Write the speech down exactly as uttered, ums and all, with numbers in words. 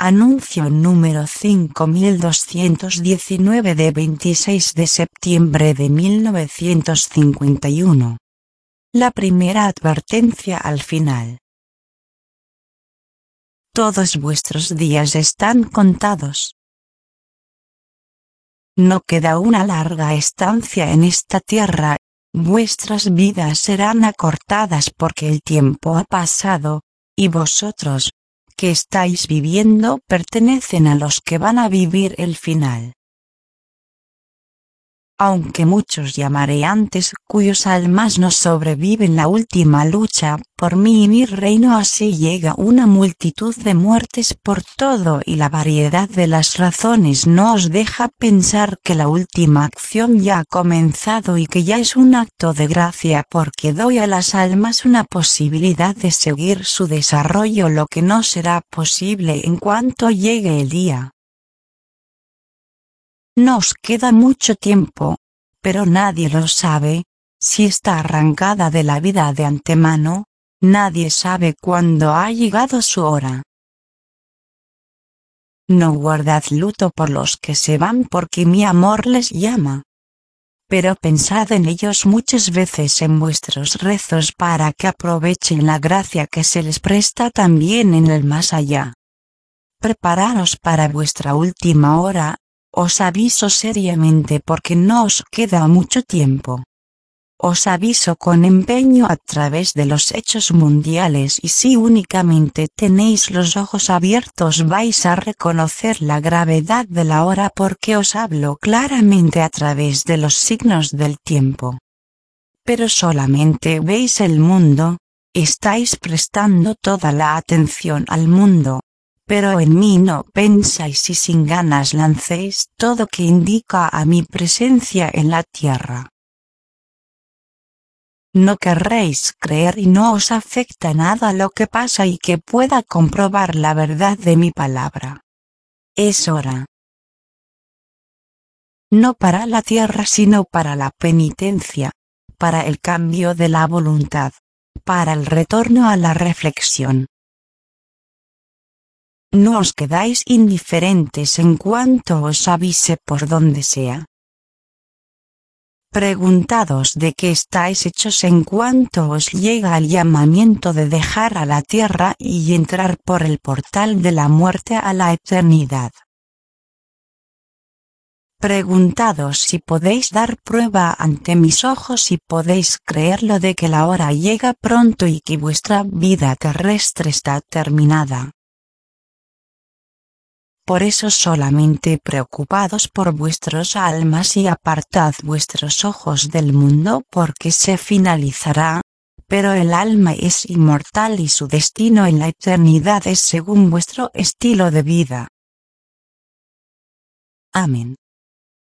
Anuncio número cinco mil doscientos diecinueve de veintiséis de septiembre de mil novecientos cincuenta y uno. La primera advertencia al final. Todos vuestros días están contados. No queda una larga estancia en esta tierra, vuestras vidas serán acortadas porque el tiempo ha pasado, y vosotros, que estáis viviendo, pertenecen a los que van a vivir el final. Aunque muchos llamaré antes cuyos almas no sobreviven la última lucha por mí y mi reino, así llega una multitud de muertes por todo y la variedad de las razones no os deja pensar que la última acción ya ha comenzado y que ya es un acto de gracia porque doy a las almas una posibilidad de seguir su desarrollo, lo que no será posible en cuanto llegue el día. No os queda mucho tiempo, pero nadie lo sabe, si está arrancada de la vida de antemano, nadie sabe cuándo ha llegado su hora. No guardad luto por los que se van porque mi amor les llama. Pero pensad en ellos muchas veces en vuestros rezos para que aprovechen la gracia que se les presta también en el más allá. Preparaos para vuestra última hora. Os aviso seriamente porque no os queda mucho tiempo. Os aviso con empeño a través de los hechos mundiales y si únicamente tenéis los ojos abiertos vais a reconocer la gravedad de la hora porque os hablo claramente a través de los signos del tiempo. Pero solamente veis el mundo, estáis prestando toda la atención al mundo. Pero en mí no pensáis y sin ganas lancéis todo que indica a mi presencia en la tierra. No querréis creer y no os afecta nada lo que pasa y que pueda comprobar la verdad de mi palabra. Es hora. No para la tierra sino para la penitencia, para el cambio de la voluntad, para el retorno a la reflexión. No os quedáis indiferentes en cuanto os avise por donde sea. Preguntados de qué estáis hechos en cuanto os llega el llamamiento de dejar a la tierra y entrar por el portal de la muerte a la eternidad. Preguntados si podéis dar prueba ante mis ojos y podéis creerlo de que la hora llega pronto y que vuestra vida terrestre está terminada. Por eso solamente preocupados por vuestros almas y apartad vuestros ojos del mundo porque se finalizará, pero el alma es inmortal y su destino en la eternidad es según vuestro estilo de vida. Amén.